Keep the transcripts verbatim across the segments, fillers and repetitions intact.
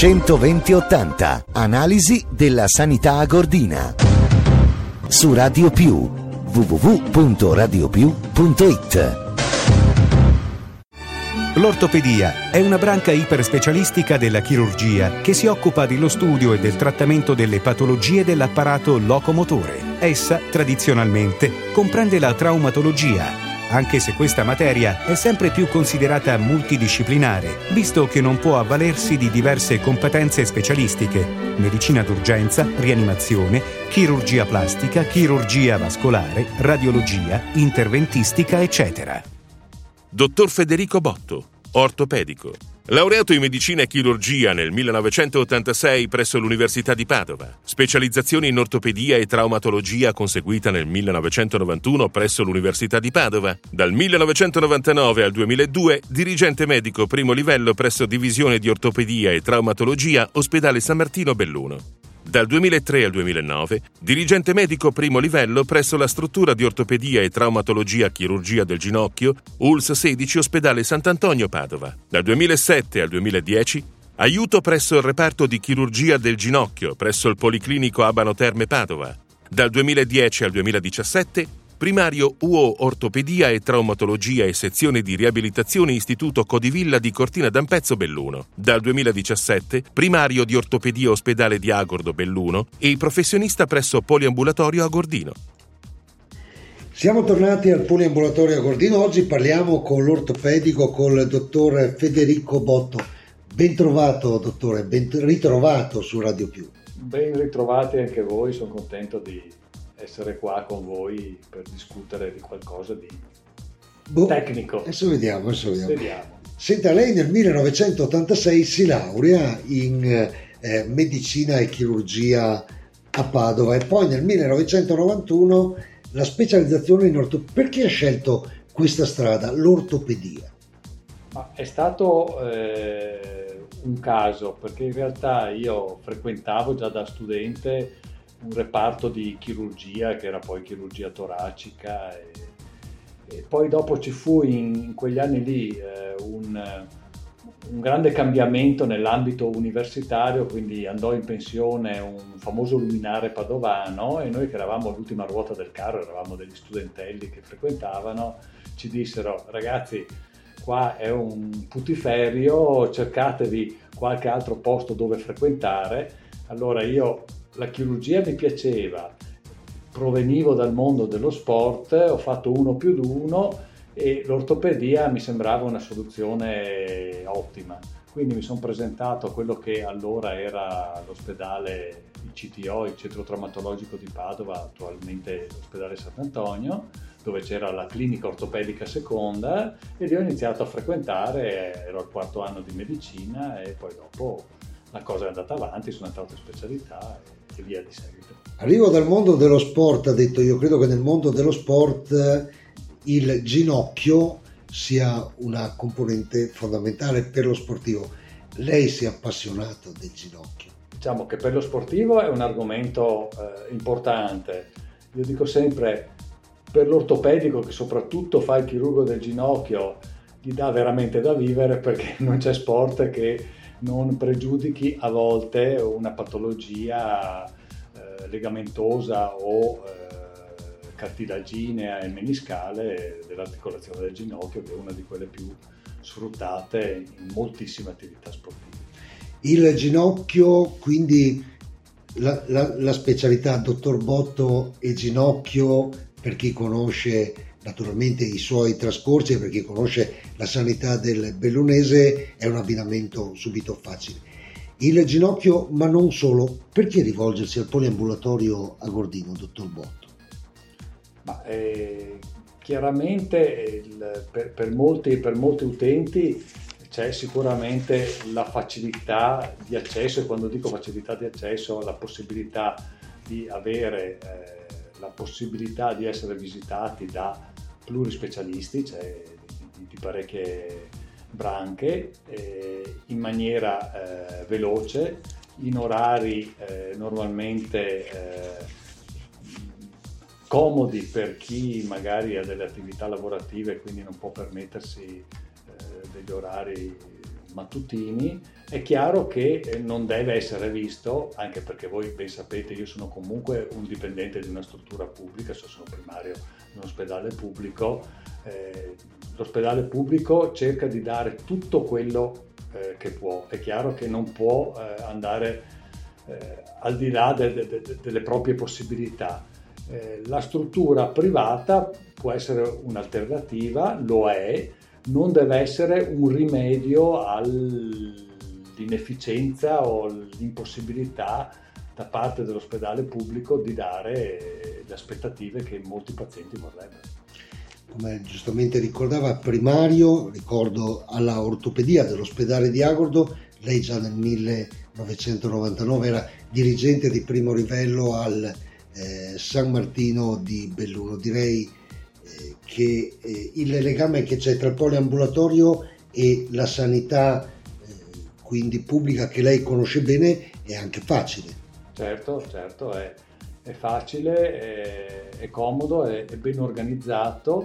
centoventi ottanta. Analisi della sanità agordina. Su Radio Più, w w w punto radio più punto i t. L'ortopedia è una branca iperspecialistica della chirurgia che si occupa dello studio e del trattamento delle patologie dell'apparato locomotore. Essa, tradizionalmente, comprende la traumatologia, anche se questa materia è sempre più considerata multidisciplinare, visto che non può avvalersi di diverse competenze specialistiche: medicina d'urgenza, rianimazione, chirurgia plastica, chirurgia vascolare, radiologia, interventistica, eccetera. Dottor Federico Botto, ortopedico. Laureato in medicina e chirurgia nel millenovecentottantasei presso l'Università di Padova. Specializzazione in ortopedia e traumatologia conseguita nel millenovecentonovantuno presso l'Università di Padova. Dal millenovecentonovantanove al duemiladue dirigente medico primo livello presso Divisione di Ortopedia e Traumatologia Ospedale San Martino Belluno. Dal duemilatré al duemilanove, dirigente medico primo livello presso la struttura di ortopedia e traumatologia chirurgia del ginocchio U L S sedici Ospedale Sant'Antonio Padova. Dal duemilasette al duemiladieci, aiuto presso il reparto di chirurgia del ginocchio presso il Policlinico Abano Terme Padova. Dal duemiladieci al duemiladiciassette, primario U O Ortopedia e Traumatologia e sezione di riabilitazione Istituto Codivilla di Cortina d'Ampezzo Belluno. Dal duemiladiciassette, primario di Ortopedia Ospedale di Agordo Belluno e professionista presso Poliambulatorio Agordino. Siamo tornati al Poliambulatorio Agordino. Oggi parliamo con l'ortopedico, col dottor Federico Botto. Ben trovato, dottore, ben ritrovato su Radio Più. Ben ritrovati anche voi, sono contento di essere qua con voi per discutere di qualcosa di boh, tecnico. Adesso vediamo, adesso vediamo. vediamo. Senta, lei nel millenovecentottantasei si laurea in eh, medicina e chirurgia a Padova e poi nel millenovecentonovantuno la specializzazione in ortopedia. Perché ha scelto questa strada, l'ortopedia? Ma è stato eh, un caso, perché in realtà io frequentavo già da studente un reparto di chirurgia che era poi chirurgia toracica e, e poi dopo ci fu in, in quegli anni lì eh, un, un grande cambiamento nell'ambito universitario, quindi andò in pensione un famoso luminare padovano e noi che eravamo l'ultima ruota del carro, eravamo degli studentelli che frequentavano, ci dissero: ragazzi, qua è un putiferio, cercatevi qualche altro posto dove frequentare. Allora io, la chirurgia mi piaceva, provenivo dal mondo dello sport, ho fatto uno più uno e l'ortopedia mi sembrava una soluzione ottima. Quindi mi sono presentato a quello che allora era l'ospedale, il C T O, il Centro Traumatologico di Padova, attualmente l'ospedale Sant'Antonio, dove c'era la clinica ortopedica seconda, e lì ho iniziato a frequentare, ero al quarto anno di medicina e poi dopo la cosa è andata avanti, sono entrato in specialità e, e via di seguito. Arrivo dal mondo dello sport, ha detto. Io credo che nel mondo dello sport il ginocchio sia una componente fondamentale per lo sportivo. Lei si è appassionato del ginocchio. Diciamo che per lo sportivo è un argomento eh, importante. Io dico sempre, per l'ortopedico, che soprattutto fa il chirurgo del ginocchio, gli dà veramente da vivere, perché non c'è sport che non pregiudichi a volte una patologia eh, legamentosa o eh, cartilaginea e meniscale dell'articolazione del ginocchio, che è una di quelle più sfruttate in moltissime attività sportive. Il ginocchio, quindi la, la, la specialità dottor Botto e ginocchio, per chi conosce naturalmente i suoi trascorsi e per chi conosce la sanità del bellunese, è un abbinamento subito facile. Il ginocchio, ma non solo. Perché rivolgersi al poliambulatorio Agordino, dottor Botto? Ma, eh, chiaramente il, per, per, molti, per molti utenti c'è sicuramente la facilità di accesso, e quando dico facilità di accesso, la possibilità di avere eh, la possibilità di essere visitati da plurispecialisti, cioè di, di parecchie branche, eh, in maniera eh, veloce, in orari eh, normalmente eh, comodi per chi magari ha delle attività lavorative e quindi non può permettersi eh, degli orari mattutini, è chiaro che non deve essere visto, anche perché voi ben sapete, io sono comunque un dipendente di una struttura pubblica, cioè sono primario in un ospedale pubblico, eh, l'ospedale pubblico cerca di dare tutto quello eh, che può, è chiaro che non può eh, andare eh, al di là de, de, de, delle proprie possibilità. Eh, la struttura privata può essere un'alternativa, lo è, non deve essere un rimedio all'inefficienza o all'impossibilità da parte dell'ospedale pubblico di dare le aspettative che molti pazienti vorrebbero. Come giustamente ricordava primario, ricordo alla ortopedia dell'ospedale di Agordo, lei già nel millenovecentonovantanove era dirigente di primo livello al eh, San Martino di Belluno. Direi eh, che eh, il legame che c'è tra il poliambulatorio e la sanità eh, quindi pubblica, che lei conosce bene, è anche facile. Certo, certo, è, è facile, è, è comodo, è, è ben organizzato.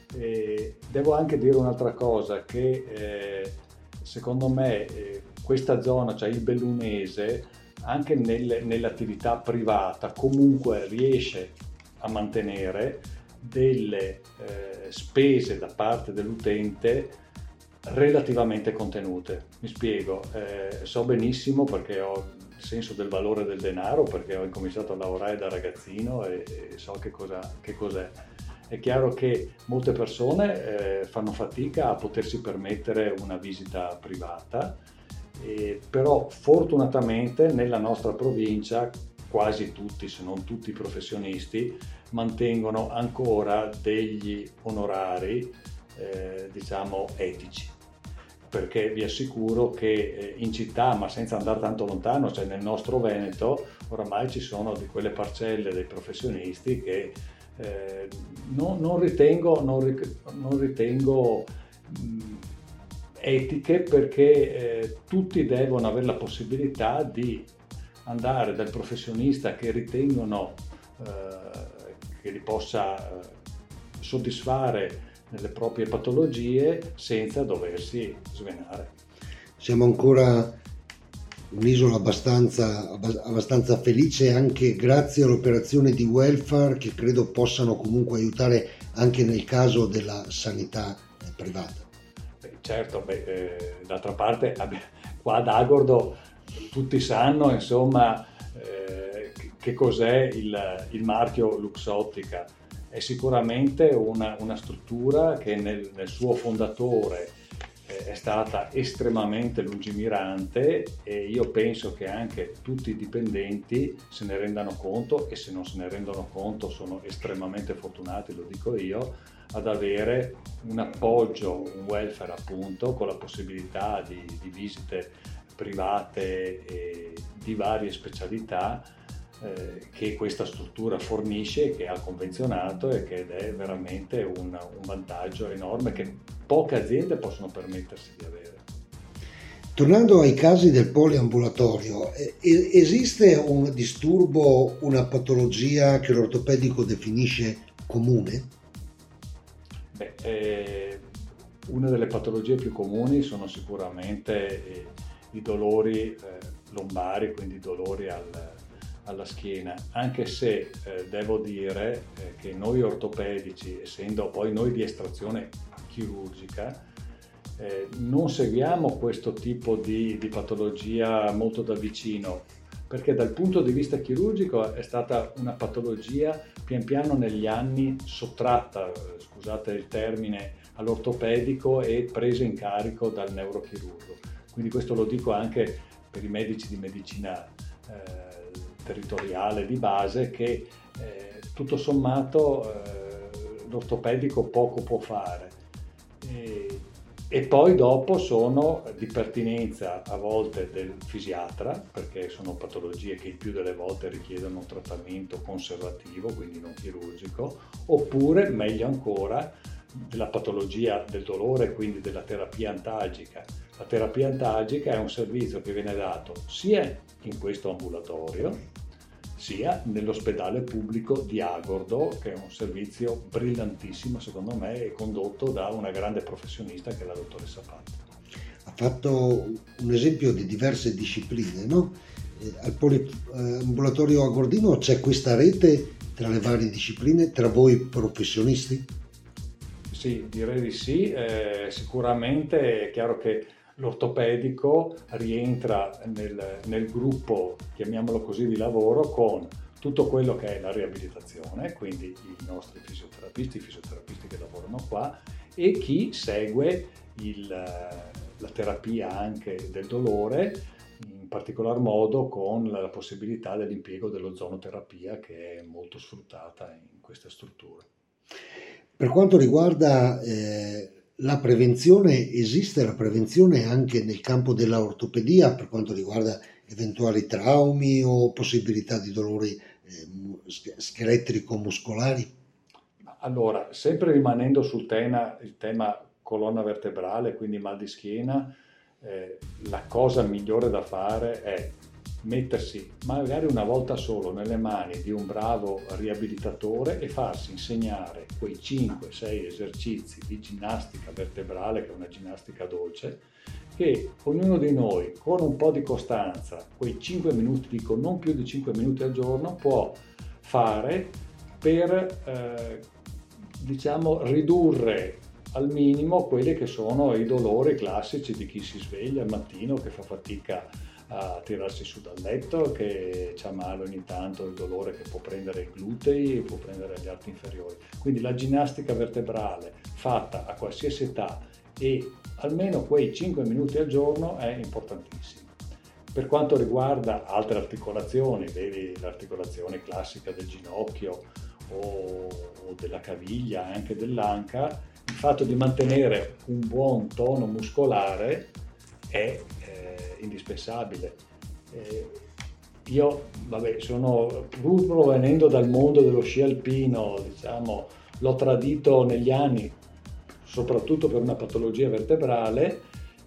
E devo anche dire un'altra cosa, che eh, secondo me eh, questa zona, cioè il bellunese, anche nel, nell'attività privata comunque riesce a mantenere delle eh, spese da parte dell'utente relativamente contenute. Mi spiego, eh, so benissimo, perché ho il senso del valore del denaro, perché ho incominciato a lavorare da ragazzino e, e so che, cosa, che cos'è. È chiaro che molte persone eh, fanno fatica a potersi permettere una visita privata, eh, però fortunatamente nella nostra provincia quasi tutti, se non tutti i professionisti, mantengono ancora degli onorari eh, diciamo etici, perché vi assicuro che eh, in città, ma senza andare tanto lontano, cioè nel nostro Veneto, oramai ci sono di quelle parcelle dei professionisti che Eh, non, non ritengo, non, non ritengo mh, etiche, perché eh, tutti devono avere la possibilità di andare dal professionista che ritengono eh, che li possa eh, soddisfare nelle proprie patologie senza doversi svenare. Siamo ancora un'isola abbastanza, abbastanza felice, anche grazie all'operazione di welfare che credo possano comunque aiutare anche nel caso della sanità privata. Beh, certo, beh, eh, d'altra parte qua ad Agordo tutti sanno insomma eh, che cos'è il, il marchio Luxottica. È sicuramente una, una struttura che nel, nel suo fondatore è stata estremamente lungimirante, e io penso che anche tutti i dipendenti se ne rendano conto, e se non se ne rendono conto sono estremamente fortunati, lo dico io, ad avere un appoggio, un welfare appunto, con la possibilità di, di visite private e di varie specialità eh, che questa struttura fornisce, che ha convenzionato, e che è veramente un, un vantaggio enorme che poche aziende possono permettersi di avere. Tornando ai casi del poliambulatorio, eh, esiste un disturbo, una patologia che l'ortopedico definisce comune? Beh, eh, una delle patologie più comuni sono sicuramente eh, i dolori eh, lombari, quindi dolori al, alla schiena, anche se eh, devo dire eh, che noi ortopedici, essendo poi noi di estrazione chirurgica, eh, non seguiamo questo tipo di, di patologia molto da vicino, perché dal punto di vista chirurgico è stata una patologia pian piano negli anni sottratta, scusate il termine, all'ortopedico e presa in carico dal neurochirurgo. Quindi questo lo dico anche per i medici di medicina eh, territoriale di base, che eh, tutto sommato eh, l'ortopedico poco può fare. E, e poi dopo sono di pertinenza a volte del fisiatra, perché sono patologie che il più delle volte richiedono un trattamento conservativo, quindi non chirurgico, oppure meglio ancora della patologia del dolore, quindi della terapia antalgica. La terapia antalgica è un servizio che viene dato sia in questo ambulatorio sia nell'ospedale pubblico di Agordo, che è un servizio brillantissimo secondo me e condotto da una grande professionista che è la dottoressa Patti. Ha fatto un esempio di diverse discipline, no? Eh, al poliambulatorio Agordino c'è questa rete tra le varie discipline, tra voi professionisti? Sì, direi di sì. Eh, sicuramente è chiaro che l'ortopedico rientra nel, nel gruppo, chiamiamolo così, di lavoro con tutto quello che è la riabilitazione, quindi i nostri fisioterapisti, i fisioterapisti che lavorano qua, e chi segue il, la terapia anche del dolore, in particolar modo con la possibilità dell'impiego dell'ozonoterapia, che è molto sfruttata in queste strutture. Per quanto riguarda eh, la prevenzione, esiste la prevenzione anche nel campo della ortopedia per quanto riguarda eventuali traumi o possibilità di dolori eh, scheletrico-muscolari? Allora, sempre rimanendo sul tema, il tema colonna vertebrale, quindi mal di schiena, eh, la cosa migliore da fare è mettersi magari una volta solo nelle mani di un bravo riabilitatore e farsi insegnare quei cinque sei esercizi di ginnastica vertebrale, che è una ginnastica dolce, che ognuno di noi con un po' di costanza, quei cinque minuti, dico non più di cinque minuti al giorno, può fare per eh, diciamo ridurre al minimo quelli che sono i dolori classici di chi si sveglia al mattino, che fa fatica a tirarsi su dal letto, che c'ha male ogni tanto, il dolore che può prendere i glutei, può prendere gli arti inferiori. Quindi la ginnastica vertebrale fatta a qualsiasi età e almeno quei cinque minuti al giorno è importantissima. Per quanto riguarda altre articolazioni, vedi l'articolazione classica del ginocchio o, o della caviglia, anche dell'anca, il fatto di mantenere un buon tono muscolare è indispensabile. Eh, io, vabbè, sono pur provenendo dal mondo dello sci alpino, diciamo, l'ho tradito negli anni, soprattutto per una patologia vertebrale,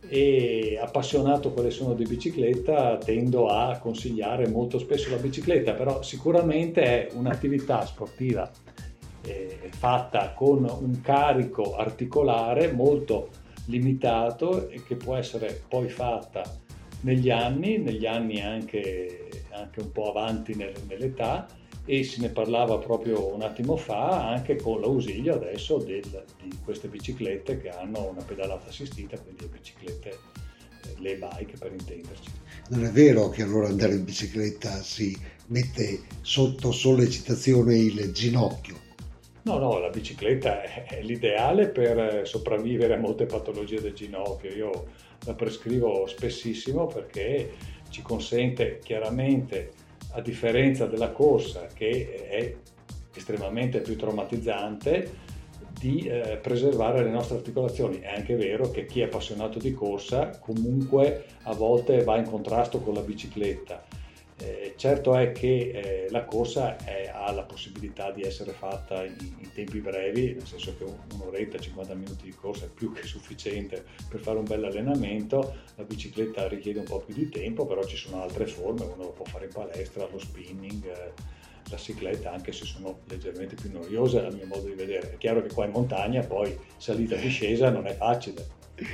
e appassionato quale sono di bicicletta, tendo a consigliare molto spesso la bicicletta, però sicuramente è un'attività sportiva eh, fatta con un carico articolare molto limitato e che può essere poi fatta negli anni, negli anni anche, anche un po' avanti nel, nell'età, e se ne parlava proprio un attimo fa anche con l'ausilio adesso del, di queste biciclette che hanno una pedalata assistita, quindi le biciclette, eh, le bike per intenderci. Non è vero che allora andare in bicicletta si mette sotto sollecitazione il ginocchio? No, no, la bicicletta è, è l'ideale per sopravvivere a molte patologie del ginocchio. Io la prescrivo spessissimo perché ci consente chiaramente, a differenza della corsa che è estremamente più traumatizzante, di eh, preservare le nostre articolazioni. È anche vero che chi è appassionato di corsa comunque a volte va in contrasto con la bicicletta. Eh, certo è che eh, la corsa è, ha la possibilità di essere fatta in, in tempi brevi, nel senso che un'oretta, cinquanta minuti di corsa è più che sufficiente per fare un bel allenamento. La bicicletta richiede un po' più di tempo, però ci sono altre forme, uno lo può fare in palestra, lo spinning, eh, la cicletta, anche se sono leggermente più noiose a mio modo di vedere. È chiaro che qua in montagna poi salita e discesa non è facile.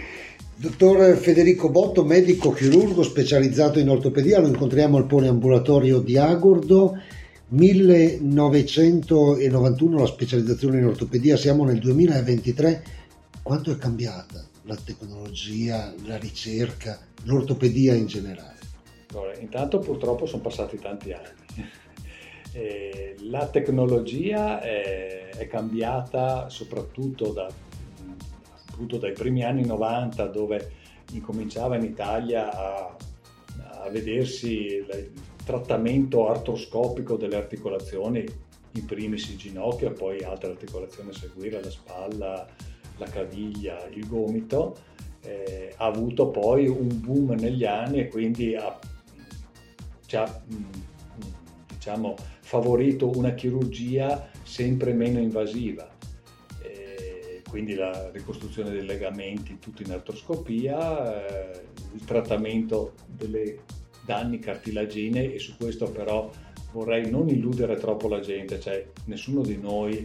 Dottor Federico Botto, medico chirurgo specializzato in ortopedia, lo incontriamo al poliambulatorio di Agordo, millenovecentonovantuno la specializzazione in ortopedia, siamo nel duemilaventitré. Quanto è cambiata la tecnologia, la ricerca, l'ortopedia in generale? Allora, intanto purtroppo sono passati tanti anni. Eh, la tecnologia è, è cambiata soprattutto da dai primi anni novanta, dove incominciava in Italia a, a vedersi il trattamento artroscopico delle articolazioni, in primis il ginocchio e poi altre articolazioni a seguire, la spalla, la caviglia, il gomito. Eh, ha avuto poi un boom negli anni e quindi ha, ci ha diciamo, favorito una chirurgia sempre meno invasiva. Quindi la ricostruzione dei legamenti tutto in artroscopia, eh, il trattamento delle danni cartilagine, e su questo però vorrei non illudere troppo la gente, cioè nessuno di noi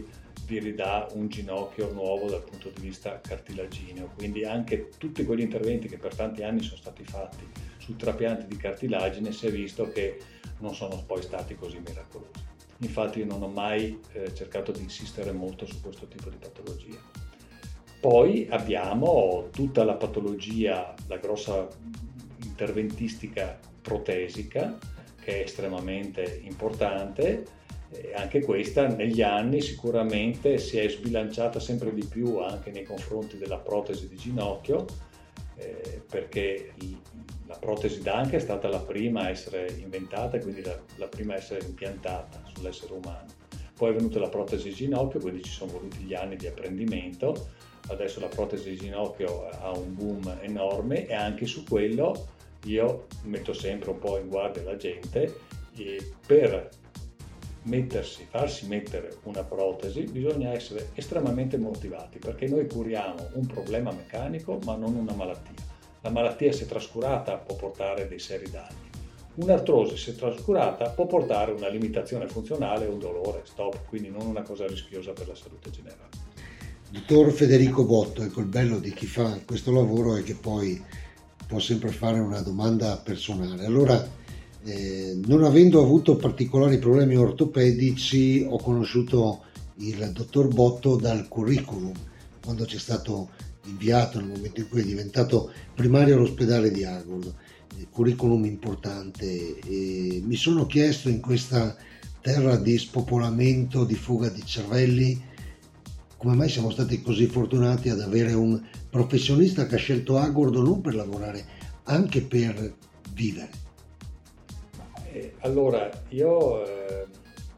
vi ridà un ginocchio nuovo dal punto di vista cartilagineo. Quindi anche tutti quegli interventi che per tanti anni sono stati fatti su trapianti di cartilagine, si è visto che non sono poi stati così miracolosi. Infatti io non ho mai eh, cercato di insistere molto su questo tipo di patologia. Poi abbiamo tutta la patologia, la grossa interventistica protesica, che è estremamente importante. E anche questa negli anni sicuramente si è sbilanciata sempre di più anche nei confronti della protesi di ginocchio, eh, perché la protesi d'anca è stata la prima a essere inventata e quindi la, la prima a essere impiantata sull'essere umano. Poi è venuta la protesi di ginocchio, quindi ci sono voluti gli anni di apprendimento. Adesso la protesi di ginocchio ha un boom enorme e anche su quello io metto sempre un po' in guardia la gente, e per mettersi, farsi mettere una protesi bisogna essere estremamente motivati, perché noi curiamo un problema meccanico ma non una malattia. La malattia, se trascurata, può portare dei seri danni. Un'artrosi, se trascurata, può portare una limitazione funzionale o un dolore, stop, quindi non una cosa rischiosa per la salute generale. Dottor Federico Botto, ecco, il bello di chi fa questo lavoro è che poi può sempre fare una domanda personale. Allora, Eh, non avendo avuto particolari problemi ortopedici, ho conosciuto il dottor Botto dal curriculum, quando ci è stato inviato nel momento in cui è diventato primario all'ospedale di Agordo. Eh, curriculum importante, e mi sono chiesto, in questa terra di spopolamento, di fuga di cervelli, come mai siamo stati così fortunati ad avere un professionista che ha scelto Agordo non per lavorare, anche per vivere. Allora, io eh,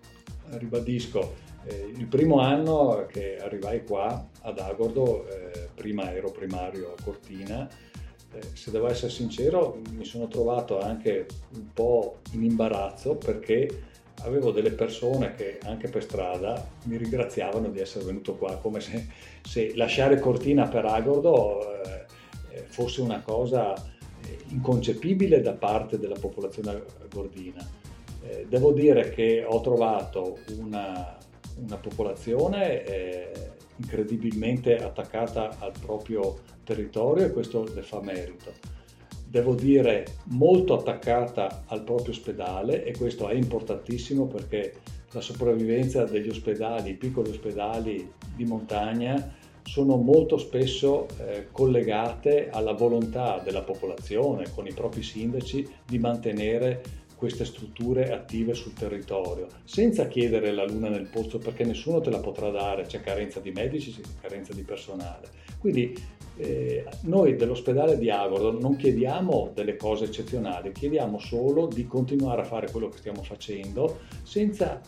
ribadisco, eh, il primo anno che arrivai qua ad Agordo, eh, prima ero primario a Cortina, eh, se devo essere sincero mi sono trovato anche un po' in imbarazzo, perché avevo delle persone che anche per strada mi ringraziavano di essere venuto qua, come se, se lasciare Cortina per Agordo eh, fosse una cosa inconcepibile da parte della popolazione agordina. Eh, devo dire che ho trovato una, una popolazione eh, incredibilmente attaccata al proprio territorio, e questo le fa merito. Devo dire molto attaccata al proprio ospedale, e questo è importantissimo, perché la sopravvivenza degli ospedali, i piccoli ospedali di montagna, sono molto spesso eh, collegate alla volontà della popolazione, con i propri sindaci, di mantenere queste strutture attive sul territorio, senza chiedere la luna nel pozzo, perché nessuno te la potrà dare, c'è carenza di medici, c'è carenza di personale. Quindi eh, noi dell'ospedale di Agordo non chiediamo delle cose eccezionali, chiediamo solo di continuare a fare quello che stiamo facendo senza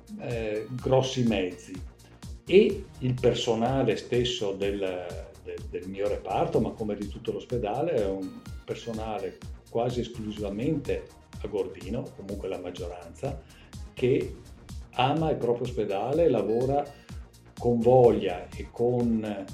eh, grossi mezzi. E il personale stesso del, del, del mio reparto, ma come di tutto l'ospedale, è un personale quasi esclusivamente agordino, comunque la maggioranza, che ama il proprio ospedale, lavora con voglia e con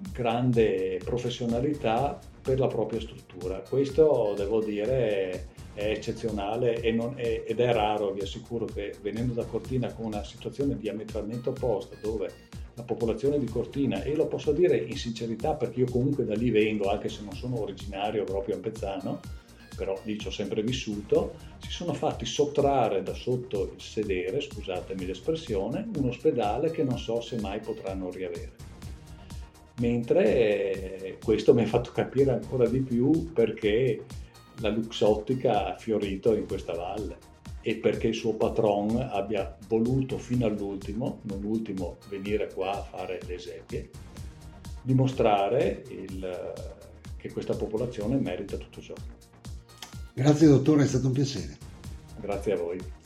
grande professionalità per la propria struttura. Questo, devo dire, è eccezionale e non è, ed è raro. Vi assicuro che, venendo da Cortina con una situazione diametralmente opposta, dove la popolazione di Cortina, e lo posso dire in sincerità perché io comunque da lì vengo, anche se non sono originario proprio ampezzano, però lì ci ho sempre vissuto, si sono fatti sottrarre da sotto il sedere, scusatemi l'espressione, un ospedale che non so se mai potranno riavere. Mentre eh, questo mi ha fatto capire ancora di più perché la Luxottica ha fiorito in questa valle, e perché il suo patron abbia voluto fino all'ultimo, non ultimo, venire qua a fare le esequie, dimostrare il, che questa popolazione merita tutto ciò. Grazie dottore, è stato un piacere. Grazie a voi.